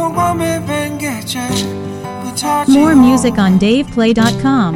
More music on DavePlay.com.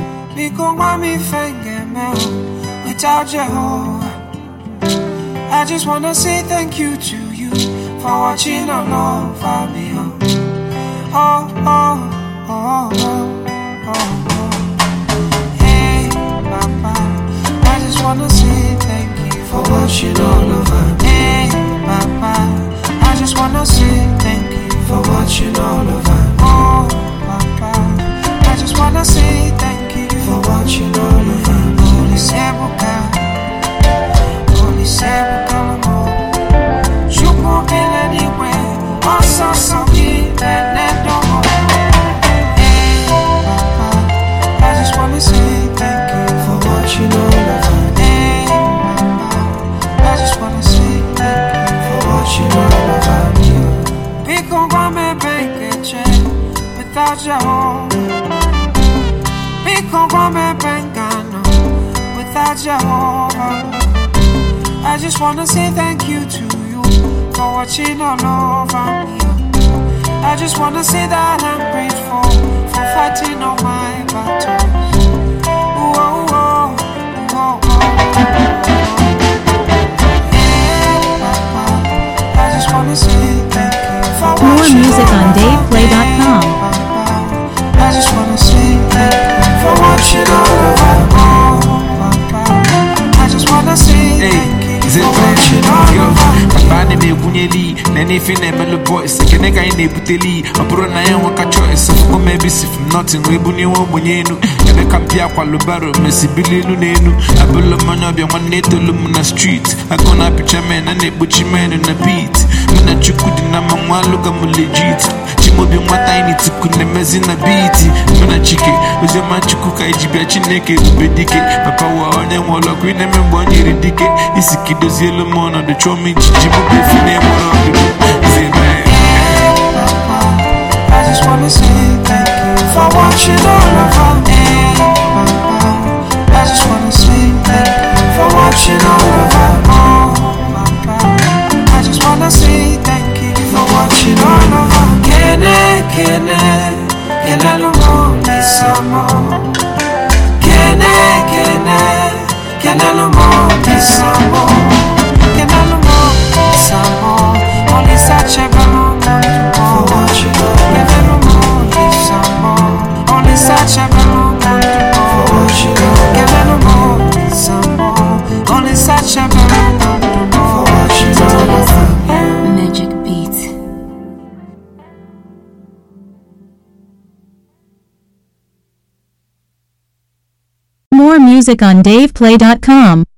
I just wanna say thank you to you for watching all over me. Oh, oh, oh, oh, oh, oh. Hey, Papa, I just wanna say thank you for watching all over me. Hey, Papa, I just wanna say thank you for watching all over me. Oh, Papa, I just wanna say thank you for watching all over me. Holy Sebuka, Holy Sebuka, you won't be anywhere. Also, so be that no more. Hey, Papa, I just wanna say thank you for watching all over me. Hey, Papa, I just wanna say thank you for watching all over me. We can go me bank a check without your home. We can go me bank without your home. I just wanna say thank you to you for watching all over me. I just wanna say that I'm grateful for fighting all my battles. Ooh, oh, oh, oh, oh. Hey, Papa, I just wanna say thank you for More watching music all on over me. DavePlay.com. Papa, I just wanna say thank you for watching all over me. Papa, I just wanna say thank you. Is it Bani me Bunyeli, anything a mellow voice, a Kenega in a Buteli, a Bruna and choice of maybe from nothing, we Bunyo, Bunyenu, and a Campia Qualubaro, Messi Billy Lunenu, a Bullamana be one native Lumina Street, a gonna picture man and a butcher man in a beat. Muna Chukudina Mamma look at legit. Chimobi what I need to cook the mezin a beat. Muna Chiki, was a man Chukuka Jibachineke, Bedike, Papa Warren and Walla Green and one year dike, Isiki does yellow mon on the Chomi Jibu name one of the I just wanna say thank you for watching all over me. I just wanna say thank you for watching all over me. I just wanna say thank you for watching all over me. Kene lumo nisamo. Kene lumo nisamo. Kene lumo nisamo. Only such a belong for watching. Kene lumo nisamo. Only such a belong for watching. Kene lumo nisamo. Only such a belong for watching. Magic Beats. More music on DavePlay.com.